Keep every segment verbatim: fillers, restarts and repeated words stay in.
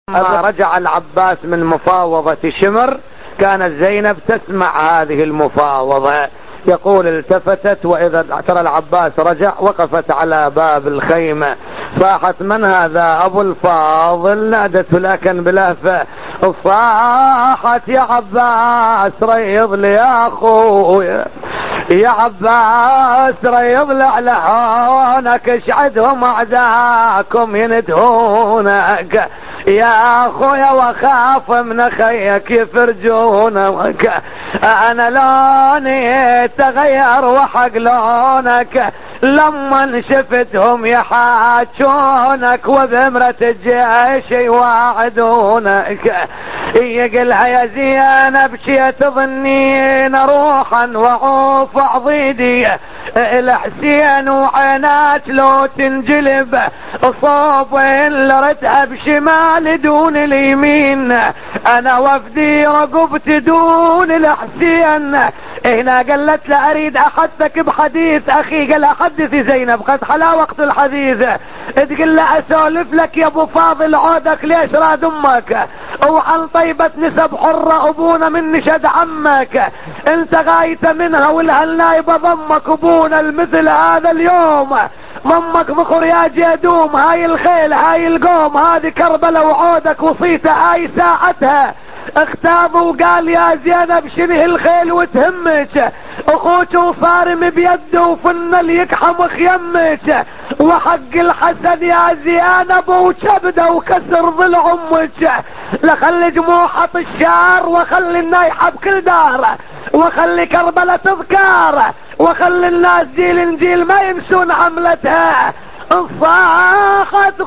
لما رجع العباس من مفاوضة شمر كانت زينب تسمع هذه المفاوضة. يقول التفتت وإذا ترى العباس رجع وقفت على باب الخيمة صاحت: من هذا؟ أبو الفاضل. نادت لكن بلهفة صاحت: يا عباس ريض لي يا أخويا، يا عباس ريض لي على هونك، اشعدهم أعداكم يندهونك يا أخويا، وخاف من خيك يفرجونك، أنا لوني تغير وحق لونك لما شفتهم يحاجونك وبمرة الجيش يواعدونك. يقلها: يا زينب شي تظنين روحا وعوف عضيدي الحسين وعينات لو تنجلب صوب لردها بشمال دون اليمين، انا وفدي رقبت دون الحسين. هنا قالت له: اريد احدثك بحديث اخي. قال: حدثي زينب، قد حلا وقت الحديث. تقول له: اسولف لك يا ابو فاضل عودك ليش راد امك، وعن طيبة نسب حرة ابونا من نشد عمك، انت غايت منها والهالنايبة ضمك ابونا المثل هذا اليوم، ضمك بخور يا جدوم، هاي الخيل هاي القوم، هذه كربلة وعودك وصيته هاي ساعتها. اختاب وقال: يا زينب شنه الخيل وتهمك، اخوك وصارم بيده وفن اللي يكحم خيمك، وحق الحسن يا زينب وكبده وكسر ضلع امك، لخلي جموحة الشار وخلي النايحة بكل دار، وخلي كربلة تذكار، وخلي الناس جيل انجيل ما ينسون عملتها. صاحت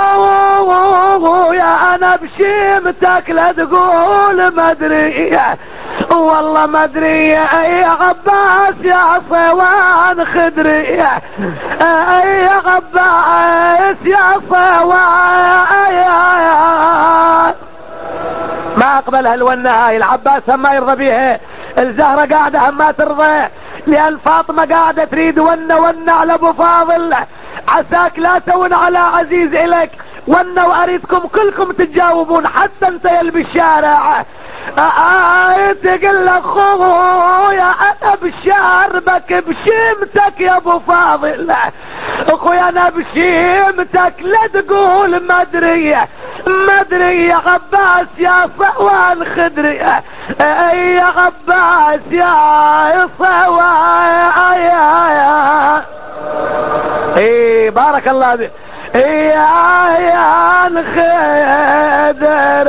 خويا انا بشيمتك لا تقول مدري، والله مدري يا عباس يا صوان خدري، يا عباس يا صوان. ما اقبل هالونه هاي، العباس هم ما يرضى بيها، الزهرة قاعدة هم ما ترضى، لان فاطمة قاعدة تريد ونه ونه على ابو فاضل، عساك لا تون على عزيز الك، ونه واريدكم كلكم تتجاوبون حتى انت يلبي الشارع. تقول لك خويا انا بشاربك بشيمتك يا ابو فاضل، اخويا انا بشيمتك لا تقول مدري مدري يا عباس يا صوان خدري، يا عباس يا صوان يا ايه بارك الله بك يا يا الخدر.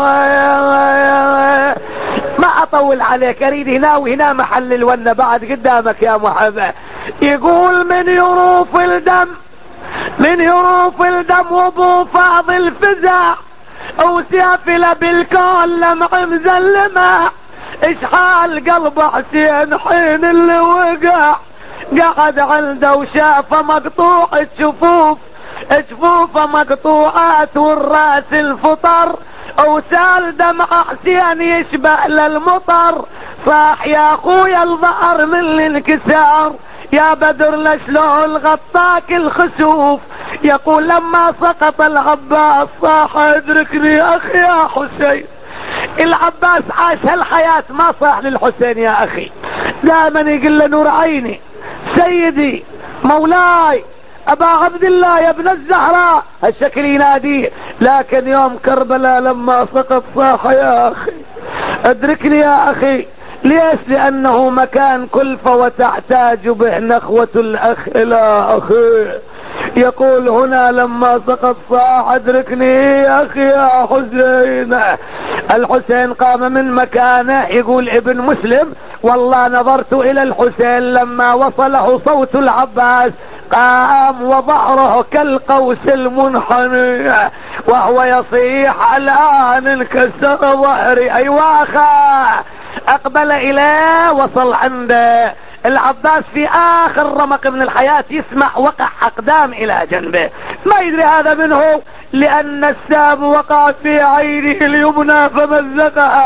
ما اطول عليك، اريد هنا وهنا محل الونه بعد قدامك يا محمد. يقول: من يروف الدم من يروف الدم وابو فاضل فزع، وسافل بالكون لمع مزلمه، اشحال قلب حسين حين اللي وقع، قعد عنده وشافه مقطوع الشفوف، جفوفه مقطوعات والراس الفطر، وسال دمع حسين يشبه للمطر، صاح: يا اخويا الظهر من الانكسار، يا بدر لشلون غطاك الخسوف. يقول: لما سقط العباس صاح: ادركني اخي يا حسين. العباس عاش هالحياة ما صاح للحسين يا اخي، دائما يقول له: نور عيني سيدي مولاي ابا عبد الله يا ابن الزهراء، هالشكل يناديه. لكن يوم كربلاء لما سقط صاح: يا اخي ادركني يا اخي. ليش؟ لانه مكان كلفة وتحتاج به نخوة الاخ الى اخيه. يقول هنا لما سقط صاح: ادركني يا اخي يا حسين. الحسين قام من مكانه. يقول ابن مسلم: والله نظرت الى الحسين لما وصله صوت العباس قام وظهره كالقوس المنحني وهو يصيح: الان انكسر ظهري. ايوه اخا. اقبل اليه، وصل عنده العباس في اخر رمق من الحياة، يسمع وقع اقدام الى جنبه، ما يدري هذا منه، لان السام وقع في عينه اليمنى فمزقها،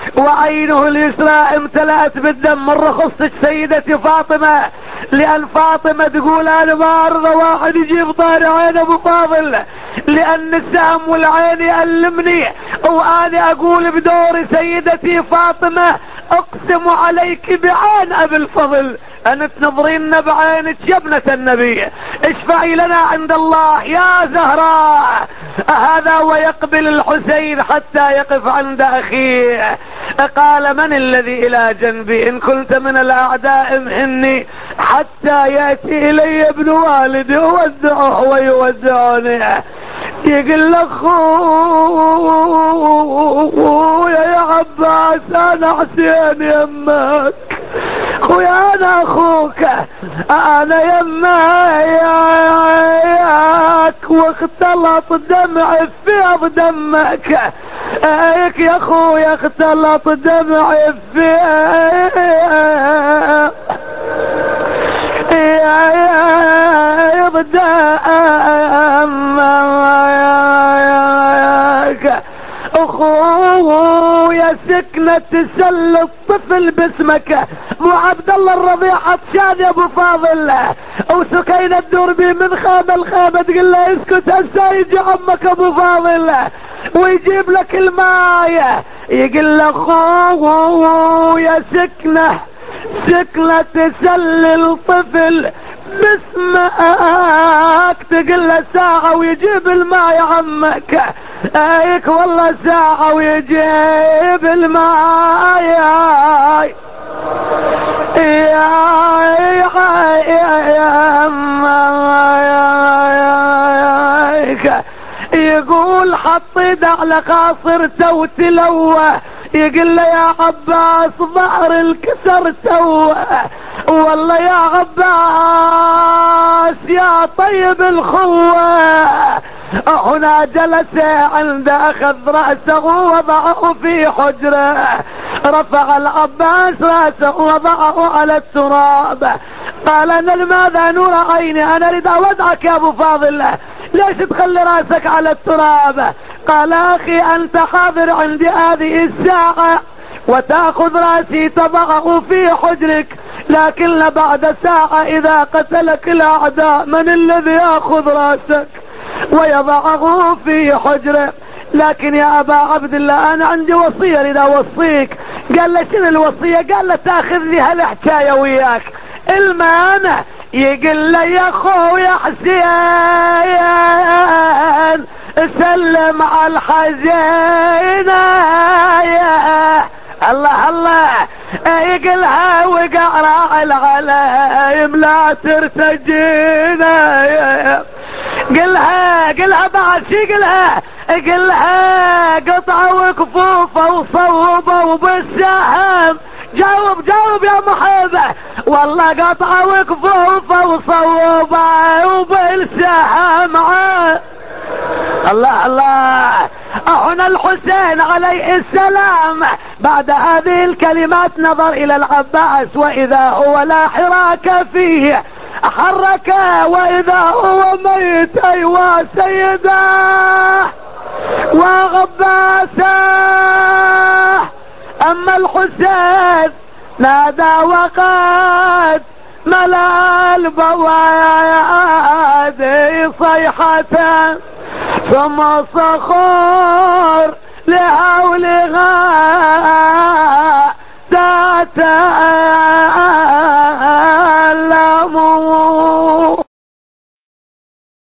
وعينه اليسرى امتلأت بالدم. مرة خصت سيدتي فاطمة، لأن فاطمة تقول أنا ما أرضى واحد يجيب طاري عين أبو فاضل، لأن السهم والعين يألمني، وأنا أقول بدور سيدتي فاطمة أقسم عليك بعين أبي الفضل أن تنظرين بعينك يا ابنة النبي، اشفعي لنا عند الله يا زهراء. هذا ويقبل الحسين حتى يقف عند أخيه. قال من الذي إلى جنبي؟ إن كنت من الأعداء امهني حتى يأتي إلي ابن والدي يودعه ويودعني. يقول اخويا يا عباس انا حسين يمك، خويا انا اخوك، انا يماك واختلط دمعي في دمك، ايك يا اخويا اختلط دمعي في يضدامك. اخويا سكنة تسل الطفل باسمك، مو عبد الله الرضيع عطشان يا ابو فاضل، وسكينة تدور بي من خامة الخامة تقول له اسكت هسه يجي عمك ابو فاضل ويجيب لك المايه. يقول له اخويا سكنة سكنة تسلل الطفل باسمك، تقول له ساعة ويجيب الماء يا عمك، ايك والله ساعة ويجيب الماء يا يا يقول حط يد على خاصرته وتلوه. يقول له يا عباس ظهر الكسر توه، والله يا عباس يا طيب الخوة. هنا جلس عند اخذ رأسه ووضعه في حجره، رفع العباس رأسه ووضعه على التراب. قال انا لماذا نور عيني؟ انا اريد اودعك يا ابو فاضل، ليش تخلي رأسك على التراب؟ قال اخي انت حاضر عندي هذه الساعة وتأخذ رأسي تضعه في حجرك، لكن بعد ساعة اذا قتلك الاعداء من الذي يأخذ رأسك ويضعه في حجره؟ لكن يا ابا عبد الله انا عندي وصية اريد اوصيك. قال له شنو الوصية؟ قال له تاخذ لي هالحكاية وياك. المانع يقول له يا خويا حسين سلم على الحزين يا الله الله، يقلها وقع العلايم لا ترتجينا. قلها قلها بعد شي قلها قلها قطعوا كفوفه وصوبوا بالسهم. جاوب جاوب يا محبة، والله قطعوا كفوفه وصوبوا بالسهم. الله الله. هنا الحسين عليه السلام بعد هذه الكلمات نظر الى العباس واذا هو لا حراك فيه، حرك واذا هو ميت. ايوا سيده وعباسه. اما الحسين نادى وقد ملا البوادي صيحة، ثم صخور لهولها ذات